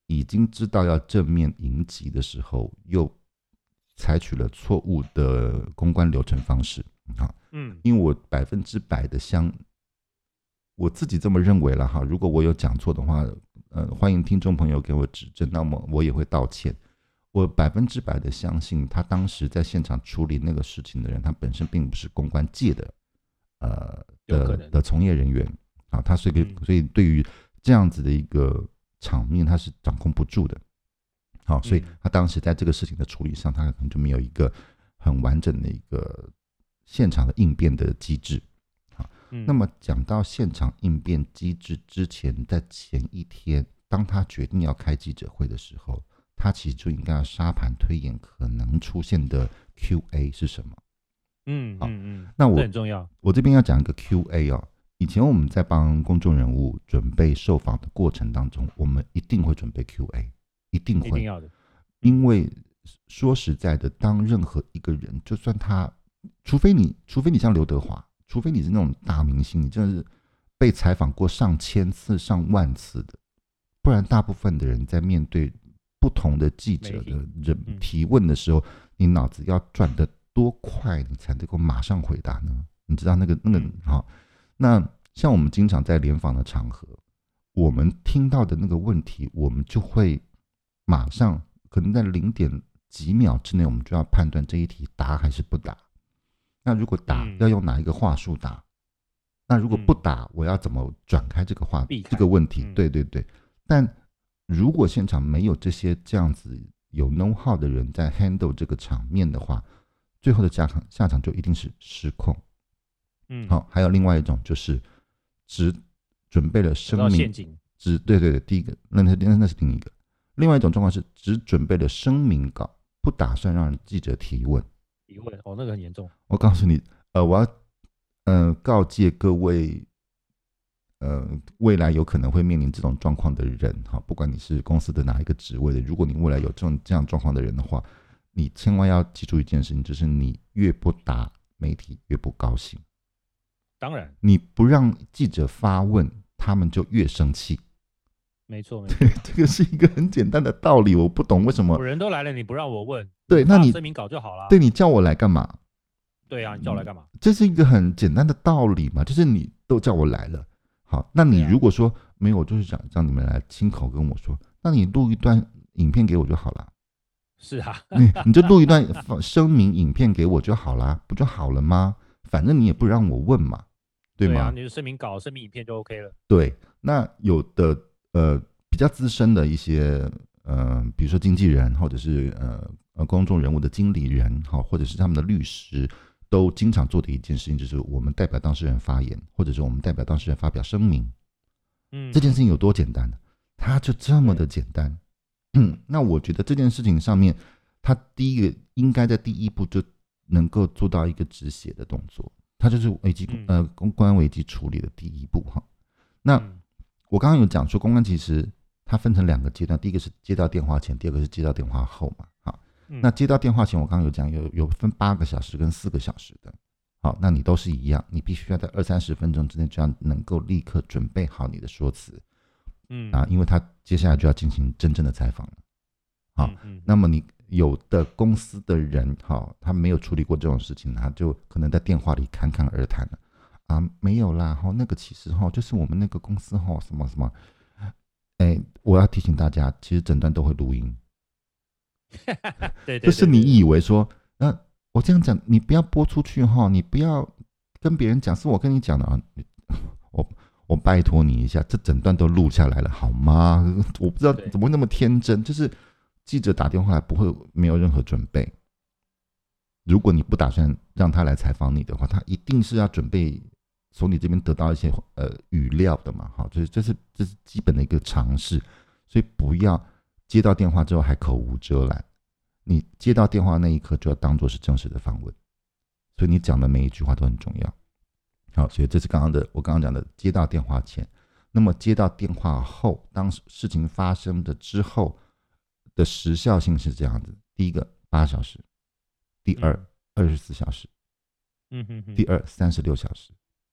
已经知道要正面迎击的时候，又采取了错误的公关流程方式。因为我100%的我自己这么认为了哈。如果我有讲错的话，欢迎听众朋友给我指正，那么我也会道歉。我100%的相信，他当时在现场处理那个事情的人，他本身并不是公关界的从业人员啊，他所以对于这样子的一个场面，他是掌控不住的。好，所以他当时在这个事情的处理上，他可能就没有一个很完整的一个现场的应变的机制。好，那么讲到现场应变机制之前，在前一天，当他决定要开记者会的时候，他其实就应该要沙盘推演可能出现的 Q&A 是什么。那这很重要。 我这边要讲一个 Q&A 哦。以前我们在帮公众人物准备受访的过程当中，我们一定会准备 Q&A， 一定要的。 因为说实在的，当任何一个人，就算他，除非你像刘德华，除非你是那种大明星，你真的是被采访过上千次、上万次的，不然大部分的人在面对不同的记者的人提问的时候，你脑子要转得多快，你才能够马上回答呢？你知道那个好，那像我们经常在联访的场合，我们听到的那个问题，我们就会马上可能在0点几秒之内，我们就要判断这一题答还是不答。那如果答，要用哪一个话术答？那如果不答，我要怎么转开这个问题？对对对。但如果现场没有这样子有 know how 的人在 handle 这个场面的话，最后的下场就一定是失控。好，还有另外一种就是只准备了声明，对，第一个那是另一个。另外一种状况是只准备了声明稿，不打算让记者提问。 那个很严重。 我告诉你，我要告诫各位，未来有可能会面临这种状况的人，不管你是公司的哪一个职位的，如果你未来有这样状况的人的话，你千万要记住一件事情，就是你越不答，媒体越不高兴。 当然， 你不让记者发问，他们就越生气。 没错， 这个是一个很简单的道理，我不懂为什么人都来了，你不让我问， 对，那你声明稿就好了。 对，你叫我来干嘛？ 对啊，你叫我来干嘛？ 这是一个很简单的道理嘛，就是你都叫我来了，好，那你如果说没有，我就是想让你们来亲口跟我说，那你录一段影片给我就好了。 是啊， 你就录一段声明影片给我就好了，不就好了吗？反正你也不让我问嘛，对吗？ 对啊，你的声明稿、声明影片就 OK 了。 对，那有的比较资深的一些比如说经纪人或者是公众人物的经理人，或者是他们的律师，都经常做的一件事情，就是我们代表当事人发言，或者是我们代表当事人发表声明。这件事情有多简单？它就这么的简单。那我觉得这件事情上面，他第一个应该在第一步就能够做到一个止血的动作，它就是公关危机处理的第一步哈。那我刚刚有讲说，公关其实它分成2个阶段，第一个是接到电话前，第二个是接到电话后嘛。好，那接到电话前，我刚刚有讲有分8个小时跟4个小时的。好，那你都是一样，你必须要在20-30分钟之内，就要能够立刻准备好你的说辞。因为他接下来就要进行真正的采访了。好，那么你有的公司的人，他没有处理过这种事情，他就可能在电话里侃侃而谈了。没有啦，那个其实就是我们那个公司什么什么。我要提醒大家，其实整段都会录音。 对， 就是你以为说，我这样讲，你不要播出去你不要跟别人讲，是我跟你讲的啊。我拜托你一下，这整段都录下来了，好吗？我不知道怎么会那么天真，就是记者打电话来没有任何准备。如果你不打算让他来采访你的话，他一定是要准备从你这边得到一些语料的嘛。好，这是基本的一个常识，所以不要接到电话之后还口无遮拦。你接到电话那一刻就要当作是正式的访问，所以你讲的每一句话都很重要。好，所以这是我刚刚讲的接到电话前。那么接到电话后，当事情发生的之后的时效性是这样子：第一个8小时，第二24小时，第二36小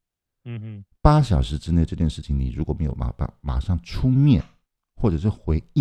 时。8小时之内这件事情，你如果没有马上出面或者是回应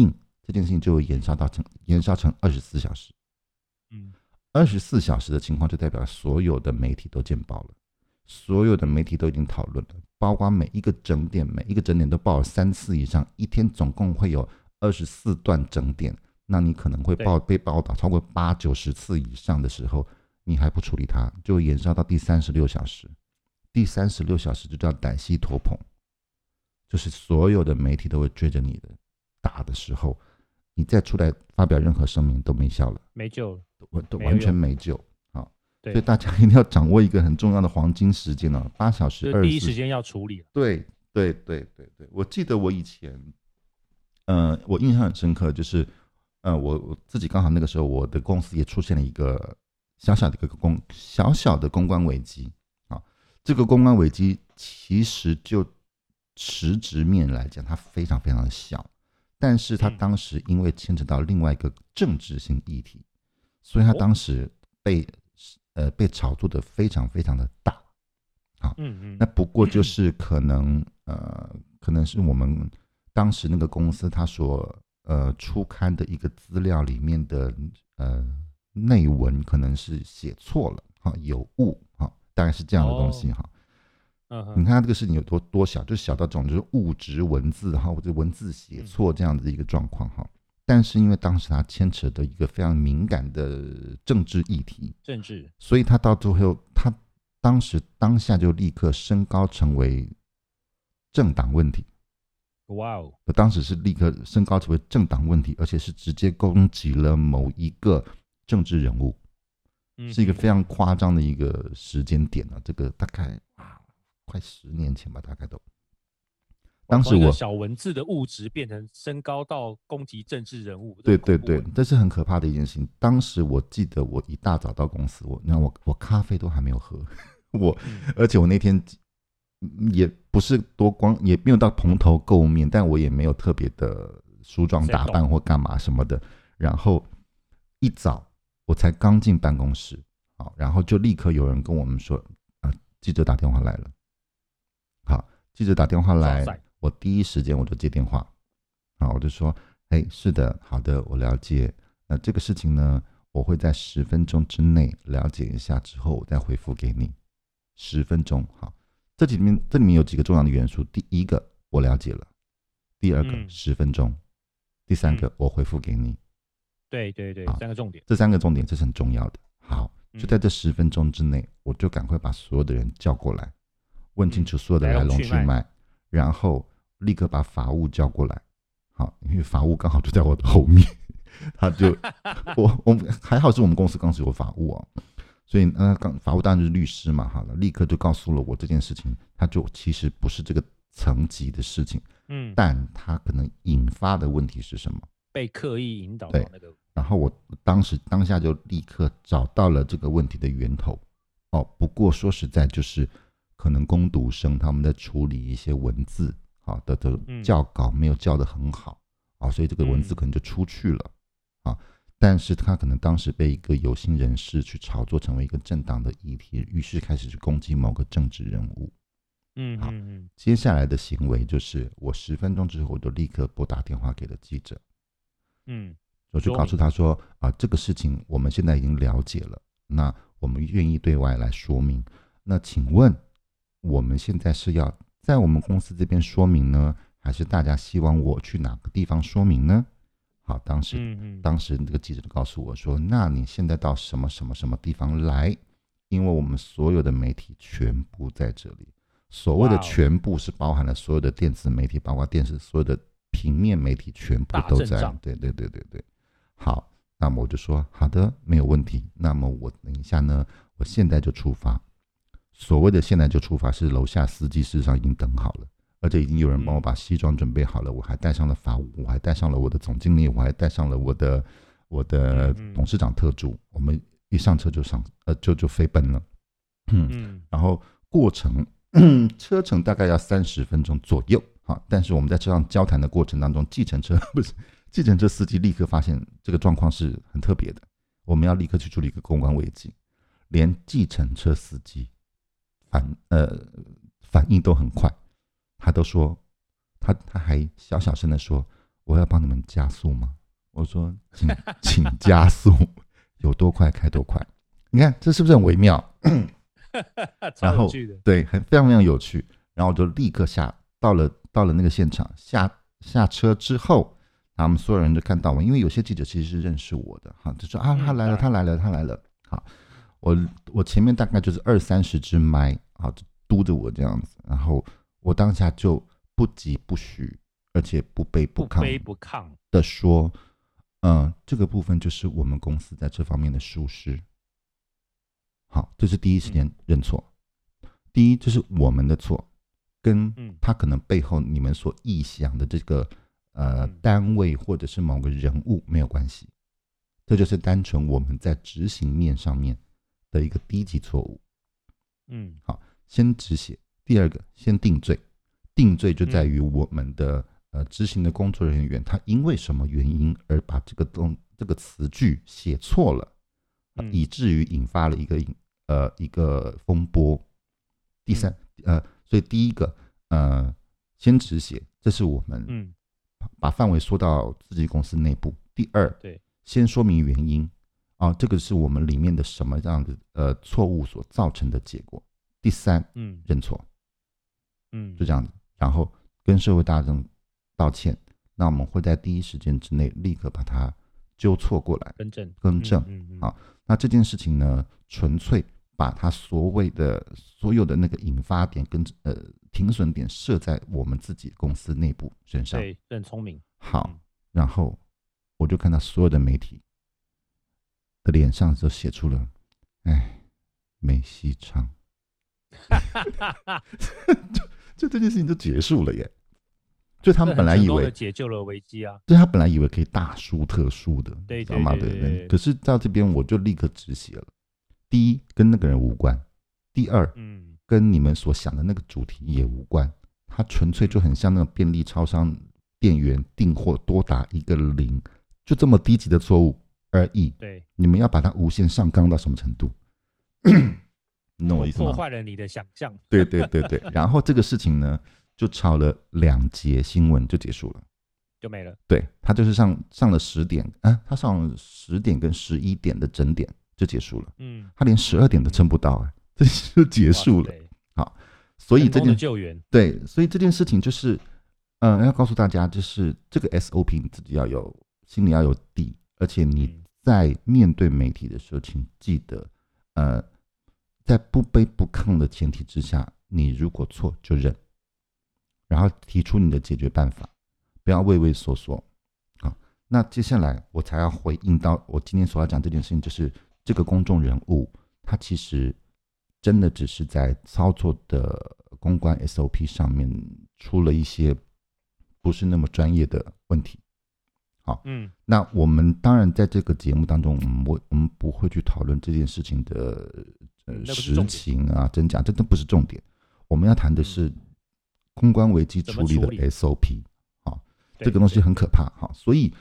这件事情就会延烧成24小时。24小时的情况就代表所有的媒体都见报了，所有的媒体都已经讨论了，包括每一个整点都报了3次以上，一天总共会有24段整点，那你可能会被报道超过80-90次以上的时候，你还不处理它，就会延烧到第36小时。第36小时就叫胆西托棚，就是所有的媒体都会追着你的打的时候，你再出来发表任何声明都没效了， 没救了， 都完全没救。 所以大家一定要掌握一个很重要的黄金时间8小时第一时间要处理。 对，我记得我以前，我印象很深刻，就是我自己刚好那个时候，我的公司也出现了一个小小的公关危机啊。这个公关危机其实就实质面来讲，它非常非常的小，但是它当时因为牵扯到另外一个政治性议题，所以它当时被炒作的非常非常的大。好，那不过就是可能是我们当时那个公司它所出刊的一个资料里面的内文可能是写错了，有误，大概是这样的东西哈。你看它这个事情有多小，就小到这种就是误植文字或者文字写错这样的一个状况哈。但是因为当时它牵扯的一个非常敏感的政治议题，所以它到最后它当下就立刻升高成为政党问题。 哇哦！ 当时是立刻升高成为政党问题，而且是直接攻击了某一个政治人物，是一个非常夸张的一个时间点了。这个大概快10年前吧，大概都。当时我小文字的物质变成升高到攻击政治人物， 对，这是很可怕的一件事情。当时我记得我一大早到公司，我咖啡都还没有喝，而且我那天也不是也没有到蓬头垢面，但我也没有特别的梳妆打扮或干嘛什么的。然后一早我才刚进办公室，然后就立刻有人跟我们说，记者打电话来了。好，记者打电话来，我第一时间我就接电话，我就说，是的，好的，我了解。那这个事情呢，我会在10分钟之内了解一下，之后我再回复给你。10分钟，好。这里面有几个重要的元素。第一个，我了解了；第二个，10分钟；第三个，我回复给你。 对，3个重点。 这3个重点这是很重要的。好，就在这10分钟之内，我就赶快把所有的人叫过来，问清楚所有的来龙去脉，然后立刻把法务叫过来。好，因为法务刚好就在我的后面，他就我还好是我们公司刚是有法务所以法务当然就是律师嘛，好了，立刻就告诉了我这件事情，他就其实不是这个层级的事情，但他可能引发的问题是什么？ 被刻意引导到那个。 然后我当下就立刻找到了这个问题的源头。不过说实在，就是可能工读生他们在处理一些文字的校稿没有校得很好，所以这个文字可能就出去了但是他可能当时被一个有心人士去炒作成为一个政党的议题，于是开始去攻击某个政治人物。接下来的行为就是我10分钟之后我就立刻拨打电话给了记者。我就告诉他说这个事情我们现在已经了解了，那我们愿意对外来说明。那请问我们现在是要在我们公司这边说明呢，还是大家希望我去哪个地方说明呢？好，当时那个记者就告诉我说，那你现在到什么什么什么地方来，因为我们所有的媒体全部在这里。所谓的全部是包含了所有的电子媒体，包括电视所有的平面媒体全部都在。对。好，那么我就说好的，没有问题。那么我等一下呢，我现在就出发。所谓的现在就出发是楼下司机事实上已经等好了，而且已经有人帮我把西装准备好了，我还带上了法务，我还带上了我的总经理，我还带上了我的董事长特助。我们一上车就飞奔了。然后过程车程大概要30分钟左右。但是我们在车上交谈的过程当中，计程车司机立刻发现这个状况是很特别的，我们要立刻去处理一个公关危机。连计程车司机反应都很快，他都说他还小声的说，我要帮你们加速吗？ 我说请加速，有多快开多快。你看这是不是很微妙？然后对，非常非常有趣。然后我就立刻到了那个现场，下车之后，他们所有人就看到我，因为有些记者其实是认识我的，哈，就说啊，他来了，他来了，他来了。好，我前面大概就是20-30支麦，好，就嘟着我这样子。然后我当下就不疾不徐，而且不卑不亢的说，这个部分就是我们公司在这方面的疏失。好，这是第一时间认错。第一，这是我们的错，跟他可能背后你们所臆想的这个单位或者是某个人物没有关系，这就是单纯我们在执行面上面的一个低级错误。好，先止血。第二个，先定罪。定罪就在于我们的执行的工作人员，他因为什么原因而把这个词句写错了，以至于引发了一个风波。第三，所以第一个，先止血，这是我们把范围缩到自己公司内部。第二，对，先说明原因啊，这个是我们里面的什么样的错误所造成的结果。第三，认错，就这样子，然后跟社会大众道歉。那我们会在第一时间之内立刻把它纠错过来，更正。好，那这件事情呢，纯粹把它所有的那个引发点跟停损点设在我们自己公司内部身上。 对，很聪明。 好，然后我就看到所有的媒体的脸上就写出了，哎，没戏唱。就这件事情就结束了耶。就他们本来以为解救了危机啊， 对，他本来以为可以大输特输的， 对， 知道吗？对。可是到这边我就立刻止血了。第一，跟那个人无关；第二，跟你们所想的那个主题也无关。它纯粹就很像那种便利超商店员订货多打一个0，就这么低级的错误而已。 对， 你们要把它无限上纲到什么程度？你懂我意思吗？ 破坏了你的想象。 对。然后这个事情呢，就炒了2节新闻就结束了， 就没了。 对，他就是上了10点，他上了10点跟11点的整点就结束了。他连12点都撑不到，这就结束了。好，所以这件救援， 对，所以这件事情就是，要告诉大家，就是这个 SOP 你自己心里要有底，而且你在面对媒体的时候，请记得，在不卑不亢的前提之下，你如果错就认，然后提出你的解决办法，不要畏畏缩缩。好，那接下来我才要回应到我今天所要讲这件事情，就是这个公众人物他其实真的只是在操作的公关 SOP 上面出了一些不是那么专业的问题。好，那我们当然在这个节目当中，我们不会去讨论这件事情的实情啊、真假，这都不是重点。我们要谈的是公关危机处理的 SOP。好，这个东西很可怕。好，所以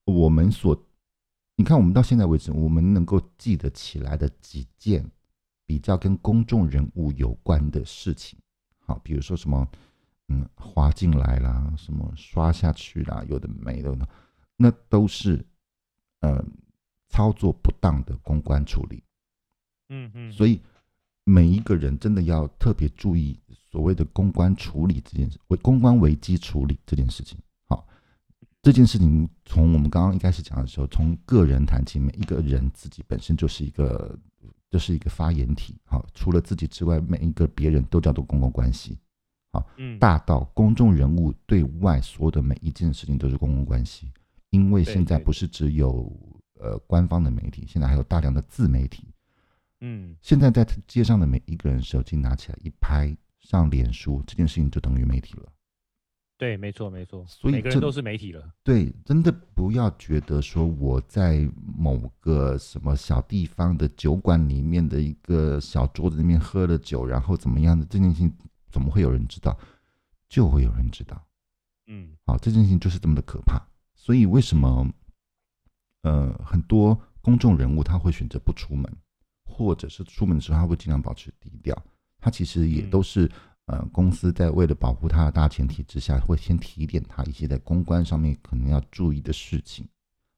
你看我们到现在为止，我们能够记得起来的几件比较跟公众人物有关的事情。好，比如说什么滑进来啦，什么刷下去啦，有的没的，那都是操作不当的公关处理。所以每一个人真的要特别注意所谓的公关处理这件事，公关危机处理这件事情。好，这件事情从我们刚刚一开始讲的时候，从个人谈起，每一个人自己本身就是一个发言体。好，除了自己之外，每一个别人都叫做公共关系。好，大到公众人物对外所有的每一件事情都是公共关系。因为现在不是只有官方的媒体，现在还有大量的自媒体。现在在街上的每一个人手机拿起来一拍上脸书，这件事情就等于媒体了。 对，没错。所以每个人都是媒体了。 对，真的不要觉得说我在某个什么小地方的酒馆里面的一个小桌子里面喝了酒，然后怎么样的，这件事情怎么会有人知道？就会有人知道。好，这件事情就是这么的可怕。所以为什么很多公众人物他会选择不出门，或者是出门的时候他会尽量保持低调？他其实也都是公司在为了保护他的大前提之下，会先提点他一些在公关上面可能要注意的事情。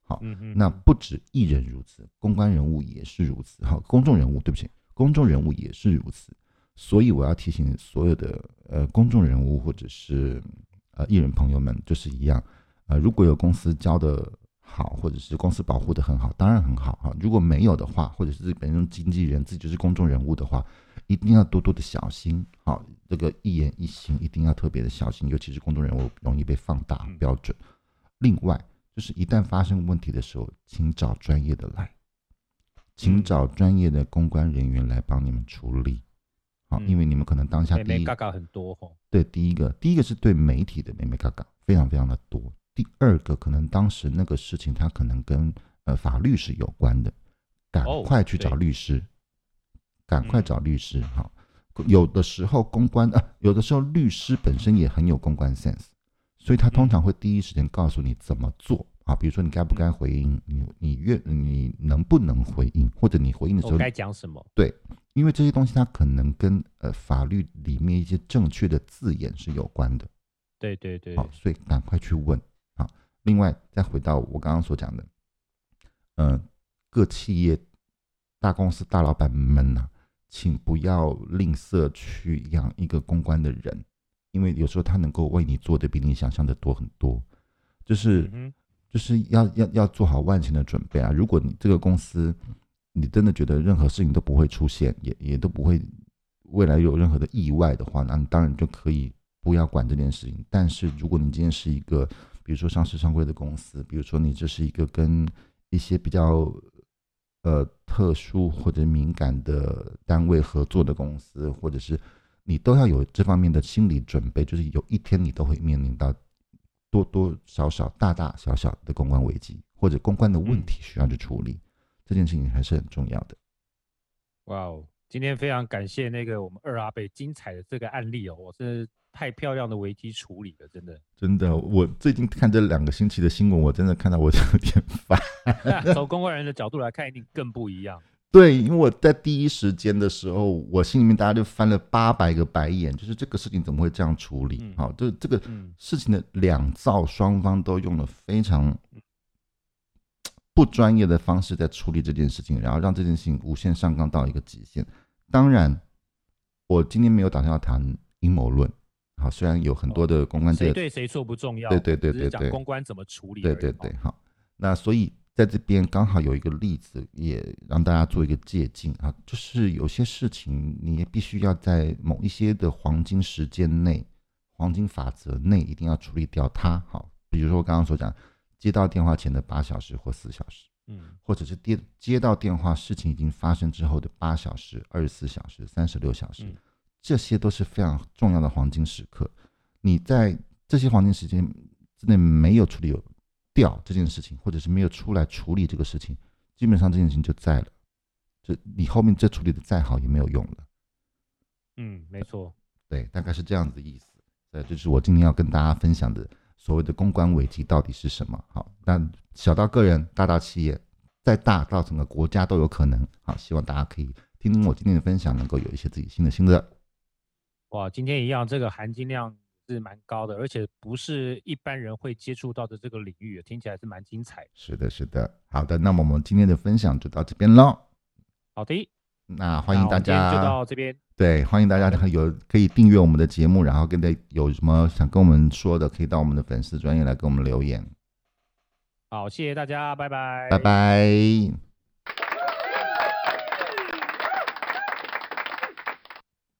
好，那不止艺人如此，公关人物也是如此。好，公众人物，对不起，公众人物也是如此。所以我要提醒所有的公众人物或者是艺人朋友们，就是一样，如果有公司教的好，或者是公司保护的很好，当然很好哈。如果没有的话，或者是本身经纪人自己就是公众人物的话，一定要多多的小心。好，这个一言一行一定要特别的小心，尤其是公众人物容易被放大标准。另外，就是一旦发生问题的时候，请找专业的来，请找专业的公关人员来帮你们处理。好，因为你们可能当下妹妹嘎嘎很多吼。 对，第一个是对媒体的妹妹嘎嘎非常非常的多。第二个，可能当时那个事情它可能跟法律是有关的，赶快去找律师，赶快找律师。好，有的时候有的时候律师本身也很有公关 sense， 所以他通常会第一时间告诉你怎么做啊，比如说你该不该回应，你能不能回应，或者你回应的时候该讲什么？ 对，因为这些东西它可能跟法律里面一些正确的字眼是有关的。 对对对， 好，所以赶快去问。好，另外再回到我刚刚所讲的，各企业、大公司、大老板们啊，请不要吝啬去养一个公关的人，因为有时候他能够为你做的比你想象的多很多。就是要做好万全的准备啊！如果你这个公司，你真的觉得任何事情都不会出现，也都不会未来有任何的意外的话，那你当然就可以不要管这件事情。但是如果你今天是一个，比如说上市上柜的公司，比如说你这是一个跟一些比较特殊或者敏感的单位合作的公司，或者是你都要有这方面的心理准备，就是有一天你都会面临到多多少少、大大小小的公关危机或者公关的问题需要去处理。这件事情还是很重要的。 哇哦，今天非常感谢那个我们二阿伯精彩的这个案例哦，我是太漂亮的危机处理了，真的。 我最近看这2个星期的新闻，我真的看到我就有点烦。 从公关人的角度来看，一定更不一样。 对，因为我在第一时间的时候，我心里面大家就翻了800个白眼，就是这个事情怎么会这样处理？好，这个事情的两造双方都用了非常不专业的方式在处理这件事情，然后让这件事情无限上纲到一个极限。当然，我今天没有打算要谈阴谋论。好，虽然有很多的公关界， 谁对谁错不重要， 对，只是讲公关怎么处理。 对，好，那所以在这边刚好有一个例子，也让大家做一个借鉴啊，就是有些事情你也必须要在某一些的黄金时间内、黄金法则内，一定要处理掉它。好，比如说我刚刚所讲，接到电话前的8小时或4小时，或者是接到电话事情已经发生之后的8小时、24小时、36小时，这些都是非常重要的黄金时刻。你在这些黄金时间之内没有处理掉这件事情，或者是没有出来处理这个事情，基本上这件事情就在了，就你后面这处理的再好也没有用了。 没错， 对，大概是这样子的意思。这就是我今天要跟大家分享的所谓的公关危机到底是什么。好，那小到个人，大到企业，再大到整个国家都有可能。好，希望大家可以听听我今天的分享，能够有一些自己新的心得。 哇，今天一样，这个含金量是蛮高的，而且不是一般人会接触到的这个领域，听起来是蛮精彩。 是的，好的，那么我们今天的分享就到这边咯。 好的， 那欢迎大家就到这边。 对，欢迎大家可以订阅我们的节目，然后有什么想跟我们说的，可以到我们的粉丝专页来跟我们留言。 好，谢谢大家，拜拜， 拜拜。